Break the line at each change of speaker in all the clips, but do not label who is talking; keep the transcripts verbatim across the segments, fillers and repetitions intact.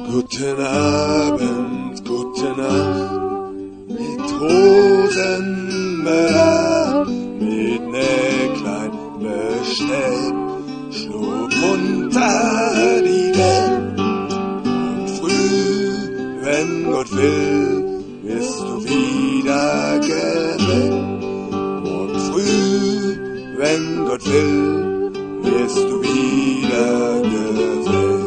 Guten Abend, gute Nacht, mit Rosenmörder, mit Näcklein bestellt, schlug unter die Welt. Und früh, wenn Gott will, wirst du wieder geweckt. Morgen früh, wenn Gott will, wirst du wieder geweckt.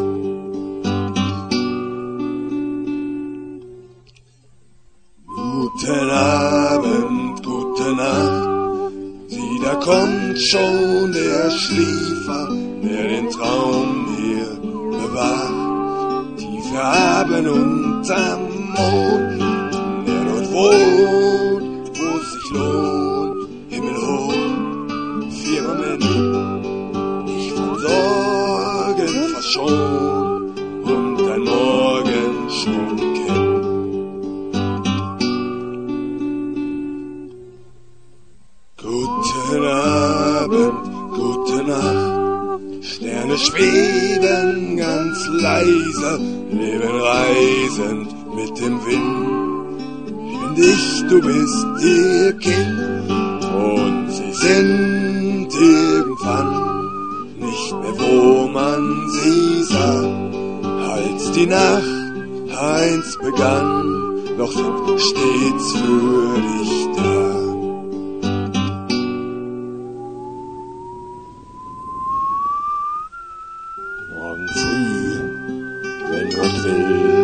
Guten Abend, gute Nacht, sieh, da kommt schon der Schliefer, der den Traum hier bewacht. Tief erhaben unterm Mond, der dort wohnt, wo es sich lohnt, himmelhoch, Firmament, dich von Sorgen verschont und dein Morgen schon kennt. Guten Abend, gute Nacht, Sterne schweben ganz leise, leben reisend mit dem Wind. Ich bin dich, du bist ihr Kind, und sie sind irgendwann nicht mehr, wo man sie sah. Als die Nacht einst begann, doch sind stets für dich da. Morgen früh, wenn Gott will,